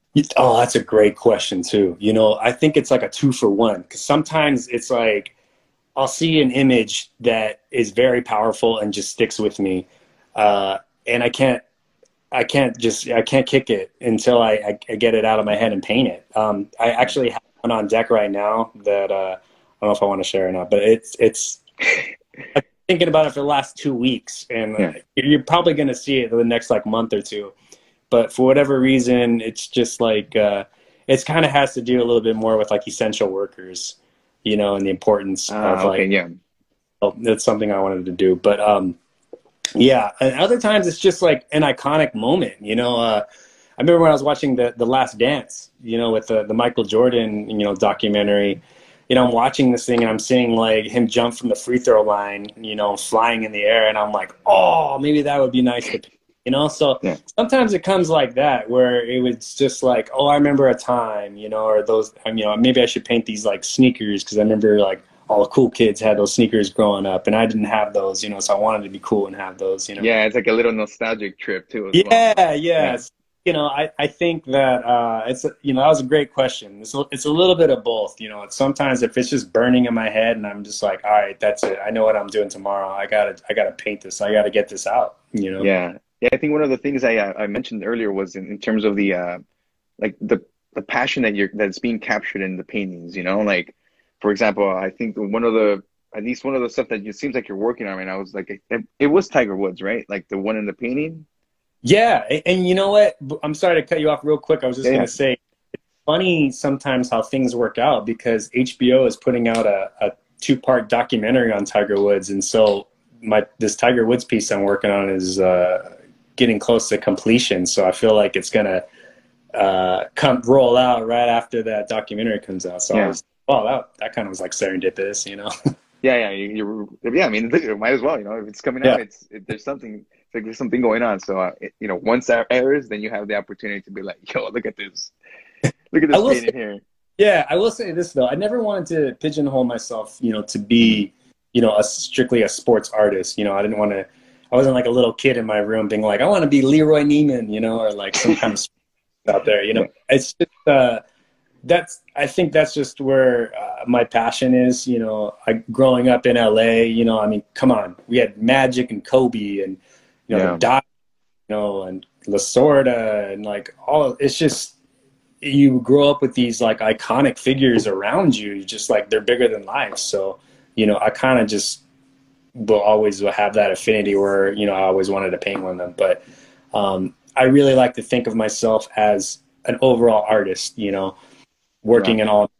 Oh, that's a great question too. You know, I think it's like a 2-for-1, because sometimes it's like I'll see an image that is very powerful and just sticks with me, and I can't kick it until I get it out of my head and paint it. I actually have one on deck right now that I don't know if I want to share or not, but it's I've been thinking about it for the last 2 weeks, and you're probably going to see it in the next like month or two. But for whatever reason, it's just like it's kind of has to do a little bit more with like essential workers, you know, and the importance of like. Well, that's something I wanted to do, but yeah, and other times it's just like an iconic moment, you know. I remember when I was watching the Last Dance, you know, with the Michael Jordan, you know, documentary. You know, I'm watching this thing and I'm seeing like him jump from the free throw line, you know, flying in the air, and I'm like, oh, maybe that would be nice to. You know, so sometimes it comes like that, where it was just like, oh, I remember a time, you know, or those, you know, maybe I should paint these like sneakers, because I remember like all the cool kids had those sneakers growing up, and I didn't have those, you know, so I wanted to be cool and have those, you know. Yeah, it's like a little nostalgic trip too. As well. Yeah. You know, I think that it's, you know, that was a great question. It's a little bit of both, you know. Sometimes if it's just burning in my head and I'm just like, all right, that's it. I know what I'm doing tomorrow. I gotta paint this. I gotta get this out, you know. Yeah, I think one of the things I mentioned earlier was in terms of the like the passion that's being captured in the paintings. You know, like for example, I think at least one of the stuff that it seems like you're working on right now was like it was Tiger Woods, right? Like the one in the painting. Yeah, and you know what? I'm sorry to cut you off real quick. I was just gonna say, it's funny sometimes how things work out, because HBO is putting out a 2-part documentary on Tiger Woods, and so this Tiger Woods piece I'm working on is getting close to completion, so I feel like it's gonna roll out right after that documentary comes out. So I was, that kind of was like serendipitous, you know. Yeah. I mean, might as well, you know, if it's coming out, there's something. It's like there's something going on. So you know, once that airs, then you have the opportunity to be like, yo, look at this painting here. Yeah, I will say this though, I never wanted to pigeonhole myself, you know, to be, you know, strictly a sports artist. You know, I wasn't like a little kid in my room being like, I want to be Leroy Neiman, you know, or like some kind of out there, you know. It's just I think that's just where my passion is, you know. Growing up in LA, you know, I mean, come on, we had Magic and Kobe and, you know, Doc, you know, and Lasorda, and like it's just, you grow up with these like iconic figures around you, just like they're bigger than life. So, you know, I kind of just will always have that affinity where, you know, I always wanted to paint one of them. But I really like to think of myself as an overall artist, you know, working in all.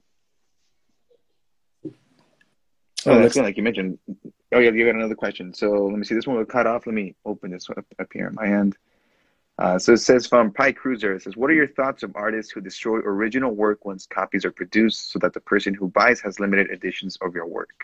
That's good, like you mentioned. Oh yeah, you got another question. So let me see. This one was cut off. Let me open this one up here at my end. So it says from Pi Cruiser, it says, what are your thoughts of artists who destroy original work once copies are produced so that the person who buys has limited editions of your work?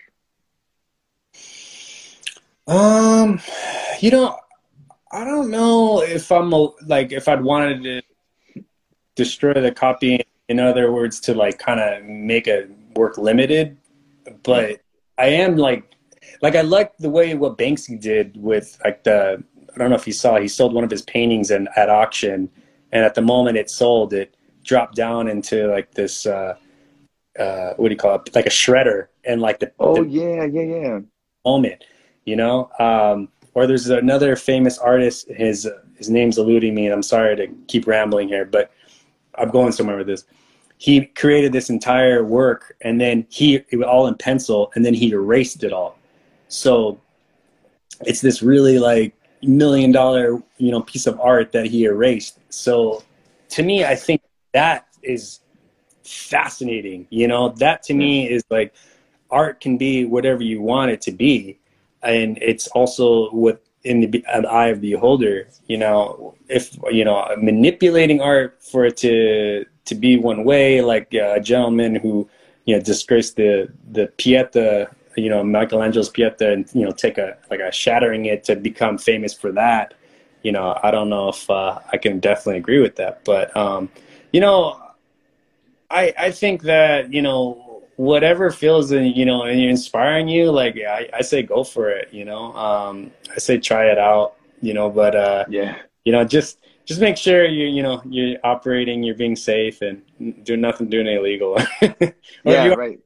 You know, I don't know if if I'd wanted to destroy the copy, in other words, to like kind of make a work limited, but I am like I like the way what Banksy did with like I don't know if you saw, he sold one of his paintings at auction, and at the moment it sold, it dropped down into like this what do you call it, like a shredder, and like the moment, you know. Or there's another famous artist, his name's eluding me, and I'm sorry to keep rambling here, but I'm going somewhere with this. He created this entire work, and then it was all in pencil, and then he erased it all. So it's this really like $1 million, you know, piece of art that he erased. So to me, I think that is fascinating. You know, that to me is like, art can be whatever you want it to be. And it's also in the eye of the beholder, you know. If, you know, manipulating art for it to be one way, like a gentleman who, you know, disgraced the Pieta, you know, Michelangelo's Pieta, and, you know, take a shattering it to become famous for that. You know, I don't know if I can definitely agree with that, but you know, I think that, you know, whatever feels, you know, and inspiring you, like I say go for it, you know. I say try it out, you know, but you know, just just make sure you're operating, you're being safe, and doing illegal. Yeah, right.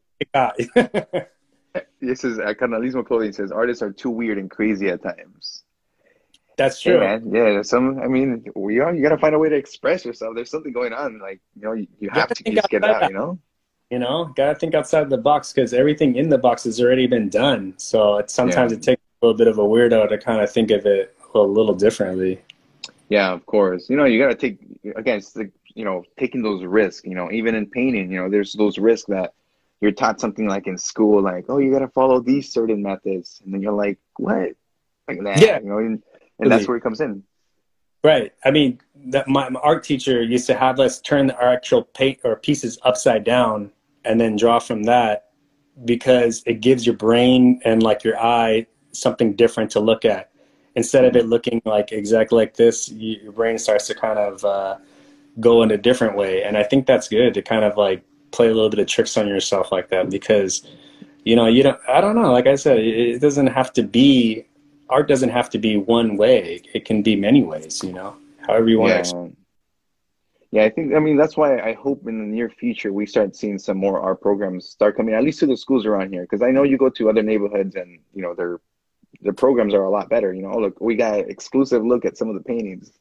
This is Carnalismo Clothing says artists are too weird and crazy at times. That's true. Hey, man. Yeah, I mean, you got to find a way to express yourself. There's something going on. Like, you have to just get it out, Gotta think outside the box, because everything in the box has already been done. So sometimes it takes a little bit of a weirdo to kind of think of it a little differently. Yeah, of course. You got to take, again, it's like, taking those risks, even in painting, there's those risks that you're taught something like in school, like, oh, you got to follow these certain methods. And then you're like, what? Like that, yeah. And that's where it comes in. Right. I mean, my art teacher used to have us turn our actual paint or pieces upside down and then draw from that, because it gives your brain and like your eye something different to look at. Instead of it looking like exactly like this, your brain starts to kind of go in a different way. And I think that's good to kind of like play a little bit of tricks on yourself like that, because, I don't know, like I said, it doesn't have to be, art doesn't have to be one way. It can be many ways, however you want to. Yeah, that's why I hope in the near future we start seeing some more art programs start coming, at least to the schools around here. Because I know you go to other neighborhoods and, their programs are a lot better. Oh, look, we got an exclusive look at some of the paintings.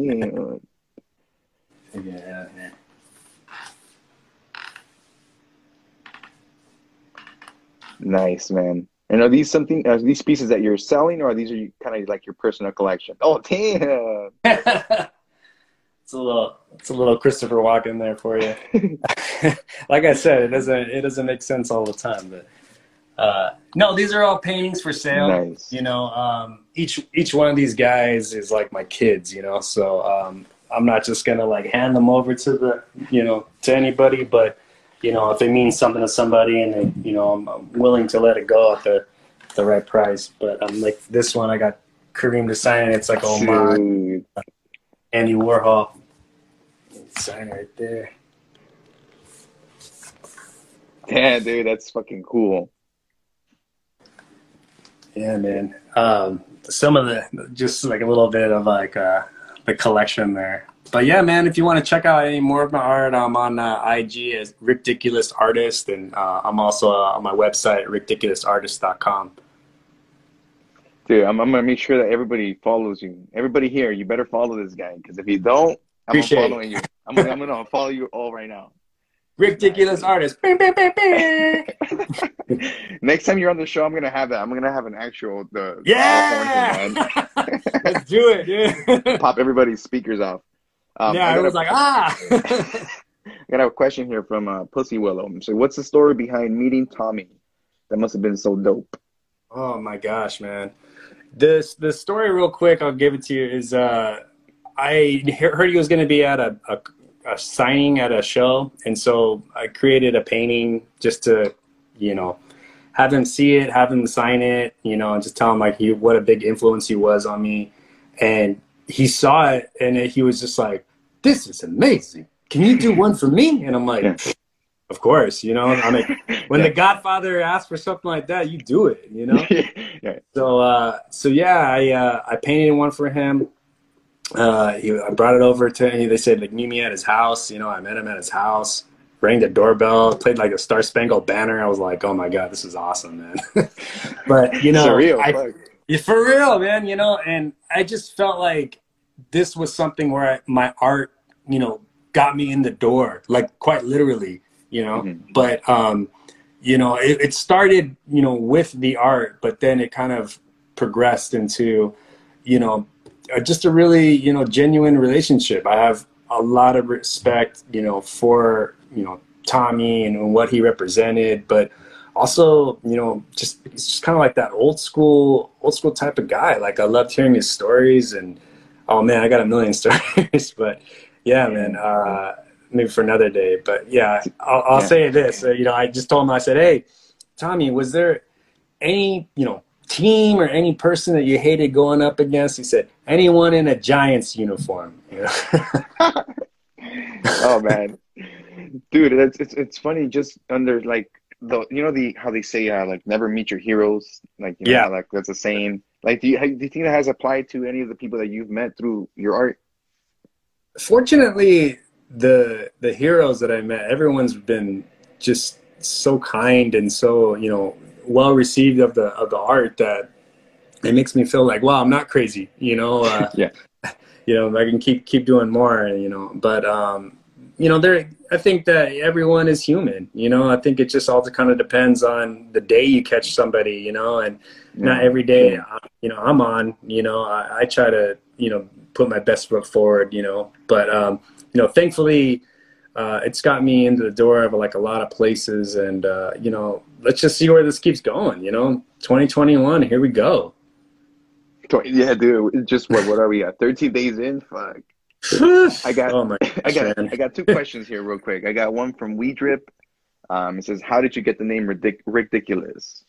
Yeah. Nice, man. And are these these pieces that you're selling, or are these kind of like your personal collection? Oh, damn! It's a little Christopher Walken there for you. Like I said, it doesn't make sense all the time, but no, these are all paintings for sale. Nice. Each one of these guys is like my kids, so I'm not just gonna like hand them over to to anybody, but if it means something to somebody and I'm willing to let it go at the right price. But I'm like, this one I got Kareem to sign it. It's like homage. Andy Warhol. Sign right there. Yeah, dude, that's fucking cool. Yeah, man. Some of just like a little bit of like the collection there. But yeah, man, if you want to check out any more of my art, I'm on IG as Ridiculous Artist, and I'm also on my website, ridiculousartist.com. Dude, I'm gonna make sure that everybody follows you. Everybody here, you better follow this guy, because if you don't, I'm unfollowing you. I'm gonna unfollow you all right now. Ridiculous Artist. Next time you're on the show, I'm gonna have that. I'm gonna have an actual yeah. Let's do it, dude. Pop everybody's speakers off. I was like, I got a question here from Pussy Willow. So, what's the story behind meeting Tommy? That must have been so dope. Oh my gosh, man! The story, real quick, I'll give it to you. Is I heard he was going to be at a signing at a show, and so I created a painting just to, have him see it, have him sign it, and just tell him like what a big influence he was on me. And he saw it, and he was just like, "This is amazing. Can you do one for me?" And I'm like, "Of course." I mean, when the Godfather asks for something like that, you do it. Yeah. So yeah, I painted one for him. I brought it over to him. They said like meet me at his house. I met him at his house. Rang the doorbell. Played like a Star Spangled Banner. I was like, "Oh my god, this is awesome, man!" But surreal. For real, man, and I just felt like this was something where my art, got me in the door, like quite literally, Mm-hmm. But, it started, with the art, but then it kind of progressed into, just a really, genuine relationship. I have a lot of respect, for, Tommy and what he represented, but also, it's just kind of like that old school type of guy. Like I loved hearing his stories, and oh man, I got a million stories. But yeah, man, maybe for another day. But yeah, I'll say this. I just told him, I said, "Hey, Tommy, was there any team or any person that you hated going up against?" He said, "Anyone in a Giants uniform." Oh man, dude, it's funny. Just under like. How they say like never meet your heroes, like like that's a saying. Like do you think that has applied to any of the people that you've met through your art? Fortunately, the heroes that I met, everyone's been just so kind and so, you know, well received of the art that it makes me feel like, wow, I'm not crazy, you know. Yeah. You know, I can keep doing more, you know. But you know, I think that everyone is human, you know. I think it just all kind of depends on the day you catch somebody, you know, and not every day, you know, I'm on, you know. I try to, you know, put my best foot forward, you know. But you know, thankfully, it's got me into the door of like a lot of places, and you know, let's just see where this keeps going, you know. 2021, here we go. Yeah, dude. It's just what are we at? 13 days in? Fuck. I got Oh my I gosh, got man. I got two questions here real quick. I got one from WeDrip. It says, "How did you get the name Ridiculous?"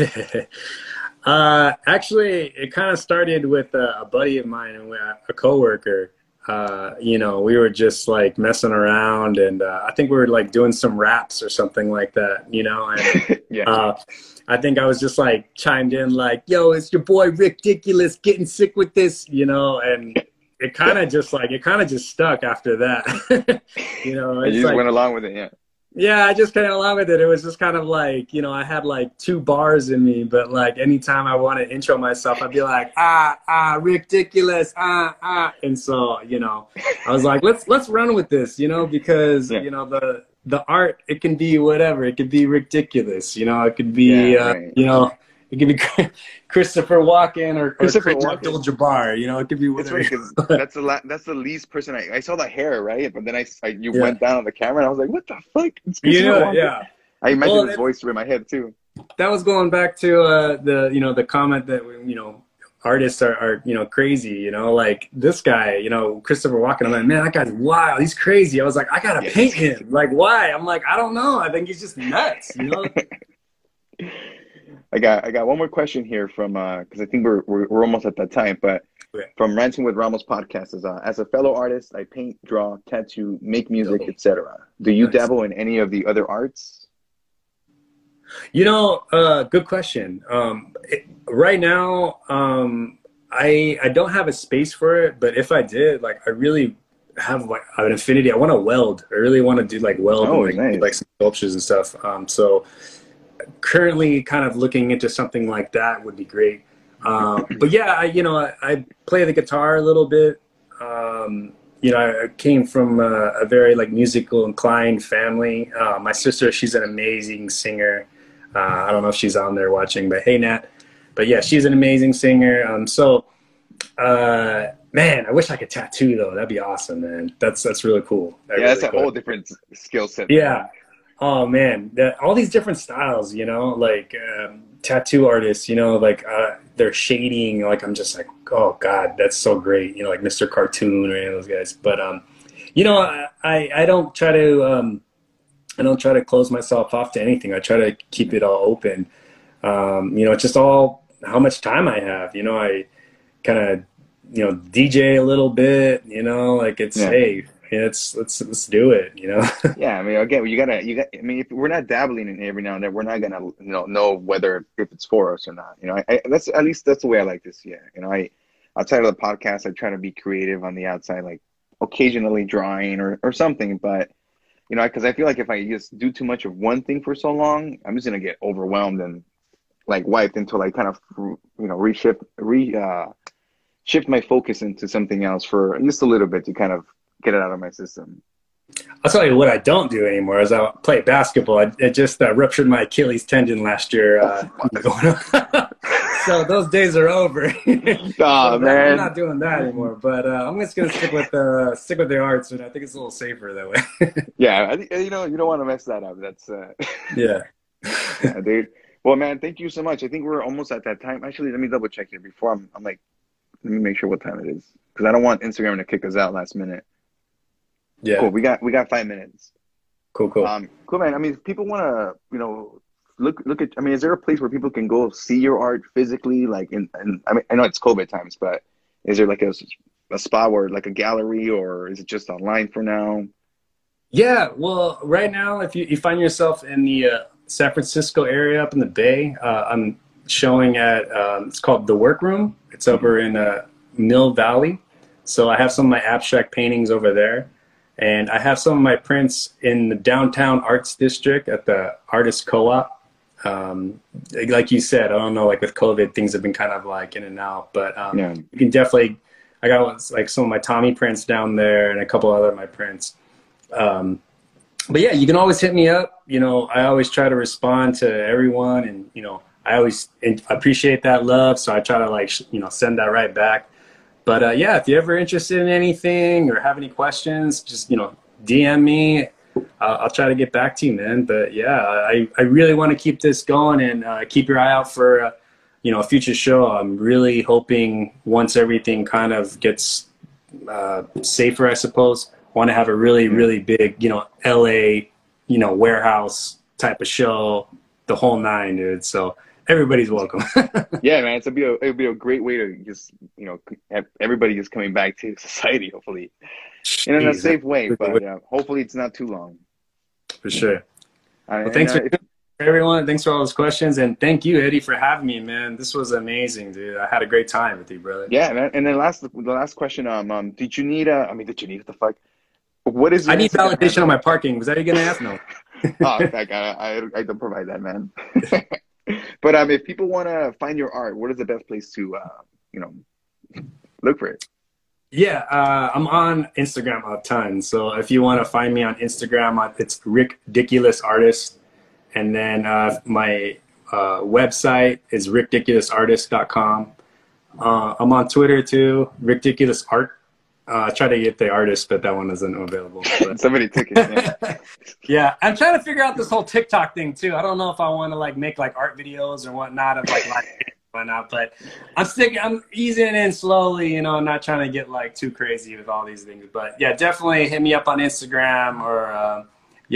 Actually, it kind of started with a buddy of mine and a coworker. You know, we were just like messing around, and I think we were like doing some raps or something like that, you know. And Yeah. I think I was just like chimed in like, "Yo, it's your boy Ridiculous getting sick with this," you know, and it kind of just stuck after that. You know, And it's you just like, went along with it, yeah. yeah, I just kind of along with it. It was just kind of like, you know, I had like 2 bars in me, but like anytime I want to intro myself, I'd be like, ridiculous, and so, you know, I was like, let's run with this, you know, because Yeah. you know, the art, it can be whatever, it could be ridiculous, you know, it could be Yeah, right. you know, it could be Christopher Walken or Christopher Kareem Walken. Abdul-Jabbar, you know, it could be It's whatever. funny because that's the least person I saw the hair, right? But then you Yeah. went down on the camera and I was like, what the fuck? It's You Christopher know, Walken. yeah. I imagined Well, his voice in my head too. That was going back to the, you know, the comment that, you know, artists are, you know, crazy, you know, like this guy, you know, Christopher Walken. I'm like, man, that guy's wild. He's crazy. I was like, I gotta Yes. paint him. Like, why? I'm like, I don't know. I think he's just nuts, you know. I got one more question here from because I think we're almost at that time, but Okay. from Ranting with Ramos podcast is as a fellow artist, I paint, draw, tattoo, make music, Oh. etc. Do you Nice. dabble in any of the other arts? You know, good question. Right now, I don't have a space for it, but if I did, like, I really have like an affinity. I want to weld. I really want to do like weld Oh, and nice. like some sculptures and stuff. So currently, kind of looking into something like that would be great. But yeah, I play the guitar a little bit. You know, I came from a very like musical inclined family. My sister, she's an amazing singer. I don't know if she's on there watching, but hey, Nat. But yeah, she's an amazing singer. Man, I wish I could tattoo though. That'd be awesome, man. That's really cool. Yeah, that's really a cool. whole different skill set. Yeah. Oh man, all these different styles, you know, like tattoo artists, you know, like they're shading. Like I'm just like, oh god, that's so great. You know, like Mr. Cartoon or any of those guys. But you know, I don't try to close myself off to anything. I try to keep it all open. You know, it's just all how much time I have. You know, I kind of, you know, DJ a little bit. You know, like it's hey, let's do it. You know. Yeah, I mean, again, you got. I mean, if we're not dabbling in it every now and then, we're not gonna, know whether if it's for us or not. You know, that's at least that's the way I like this. Yeah, you know, outside of the podcast, I try to be creative on the outside, like occasionally drawing or something. But you know, because I feel like if I just do too much of one thing for so long, I'm just gonna get overwhelmed and like wiped until I kind of, you know, shift my focus into something else for just a little bit to kind of get it out of my system. I'll tell you what I don't do anymore is I play basketball. I just ruptured my Achilles tendon last year. So those days are over. Oh, man. I'm not doing that anymore. But I'm just gonna stick with the arts, and I think it's a little safer that way. Yeah, you know, you don't want to mess that up. That's Yeah. yeah, dude. Well, man, thank you so much. I think we're almost at that time. Actually, let me double check here before I'm like, let me make sure what time it is because I don't want Instagram to kick us out last minute. Yeah. Cool. We got 5 minutes. Cool. Cool, man. I mean, if people want to, you know, look at. I mean, is there a place where people can go see your art physically? Like, and I mean, I know it's COVID times, but is there like a spot where like a gallery, or is it just online for now? Yeah. Well, right now, if you find yourself in the San Francisco area up in the Bay, I'm showing at it's called The Workroom. It's over in Mill Valley. So I have some of my abstract paintings over there. And I have some of my prints in the downtown arts district at the Artist Co-op. Like you said, I don't know, like with COVID, things have been kind of like in and out, but you can definitely, I got like some of my Tommy prints down there and a couple other of my prints. But yeah, you can always hit me up. You know, I always try to respond to everyone, and, you know, I always appreciate that love. So I try to, like, you know, send that right back. But yeah, if you're ever interested in anything or have any questions, just, you know, DM me. I'll try to get back to you, man. But yeah, I really want to keep this going, and keep your eye out for, you know, a future show. I'm really hoping once everything kind of gets safer, I suppose, want to have a really, really big, you know, LA, you know, warehouse type of show, the whole nine, dude. So everybody's welcome. Yeah, man, it'll be a great way to just, you know, have everybody just coming back to society, hopefully, in a safe way. But hopefully it's not too long. For sure. Well, thanks for everyone. Thanks for all those questions, and thank you, Eddie, for having me, man. This was amazing, dude. I had a great time with you, brother. Yeah, man. And then the last question, did you need what the fuck? What is? I need validation on my parking. Was that you gonna ask? No. I don't provide that, man. But if people want to find your art, what is the best place to, you know, look for it? Yeah, I'm on Instagram a ton. So if you want to find me on Instagram, it's Rickdiculous Artist. And then my website is rickdiculousartist.com. I'm on Twitter too, Rickdiculous Art. I try to get the artist, but that one isn't available. Somebody took it. Yeah. Yeah, I'm trying to figure out this whole TikTok thing too. I don't know if I want to like make like art videos or whatnot of like whatnot, but I'm easing in slowly. You know, I'm not trying to get like too crazy with all these things. But yeah, definitely hit me up on Instagram or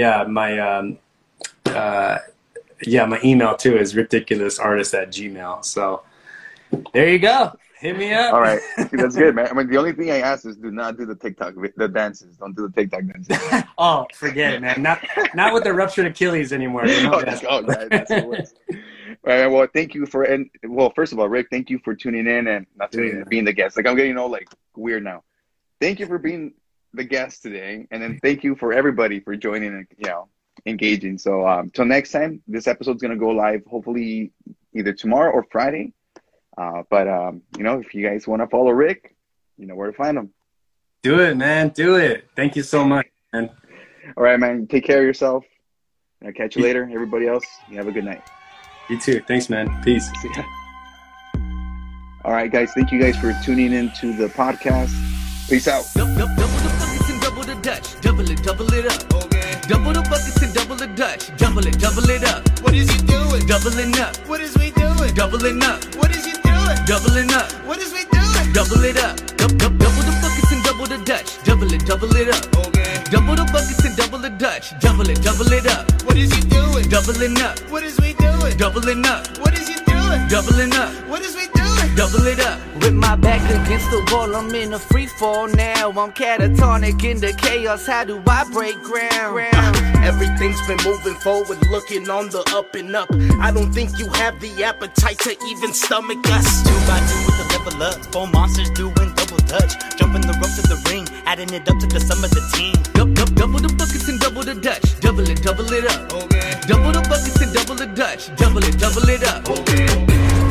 my email too is rickdiculousartist@gmail. So there you go. Hit me up. All right. That's good, man. I mean, the only thing I ask is do not do the TikTok, the dances. Don't do the TikTok dances. Oh, forget it, man. Not with the ruptured Achilles anymore. You know? That's the worst. All right, well, thank you first of all, Rick, thank you for tuning in and being the guest. Like, I'm getting all like weird now. Thank you for being the guest today. And then thank you for everybody for joining and, you know, engaging. So till next time, this episode's going to go live hopefully either tomorrow or Friday. But you know, if you guys want to follow Rick, you know where to find him. Do it, man. Do it. Thank you so much, man. All right, man. Take care of yourself. I'll catch you later. Everybody else, you have a good night. You too. Thanks, man. Peace. See ya. All right, guys. Thank you guys for tuning in to the podcast. Peace out. Double the buckets and double the Dutch. Double it up. Okay. Double the buckets and double the Dutch. Double it up. What is he doing? Doubling up. What is we doing? Doubling up. What is he doing? Doubling up. What is we doing? Double it up. Double the buckets and double the Dutch. Double it up. Okay. Double the buckets and double the Dutch. Double it up. What is he doing? Doubling up. What is we doing? Doubling up. What is he doing? Doubling up. What is we doing? Double it up. With my back against the wall, I'm in a free fall now. I'm catatonic in the chaos. How do I break ground? Everything's been moving forward, looking on the up and up. I don't think you have the appetite to even stomach us. 2 by 2 with the level up. 4 monsters doing double dutch. Jumping the ropes of the ring, adding it up to the sum of the team. Double the buckets and double the Dutch. Double it up. Okay. Double the buckets and double the Dutch. Double it up. Okay.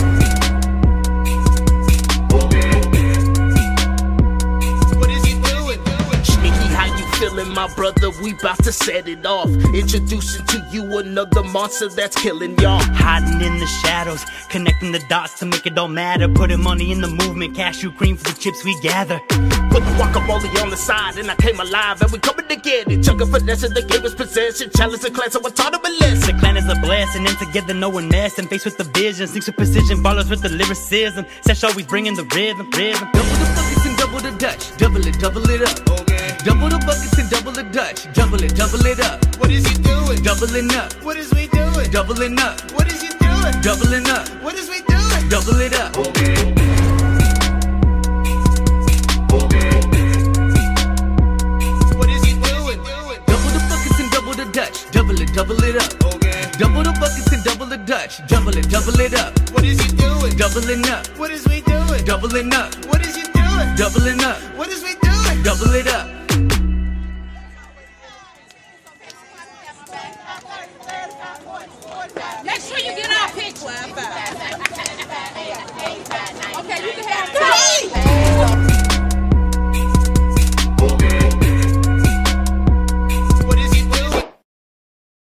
Feeling my brother, we bout to set it off. Introducing to you another monster that's killing y'all. Hiding in the shadows, connecting the dots to make it all matter. Putting money in the movement, cashew cream for the chips we gather. Put the guacamole on the side and I came alive and we coming to get it. Chunk of finesse that gave us possession. Challenge the clan, so I taught them a lesson. The clan is a blessing and together no one messing. Faced with the vision, sneaks with precision, ballers with the lyricism. Sesh always bringing the rhythm. Double the buckets and double the Dutch. Double it up. Okay. Double the buckets and double the Dutch. Double it up. What is he doing? Doubling up. What is we doing? Doubling up. What is he doing? Doubling up. What is we doing? Double it up. Okay. What is he doing? Double the buckets and double the Dutch. Double it up. Okay. Double the buckets and double the Dutch. Double it up. What is he doing? Doubling up. What is we doing? Doubling up. What is he doing? Doubling up. What is double it up. Make sure you get our picture.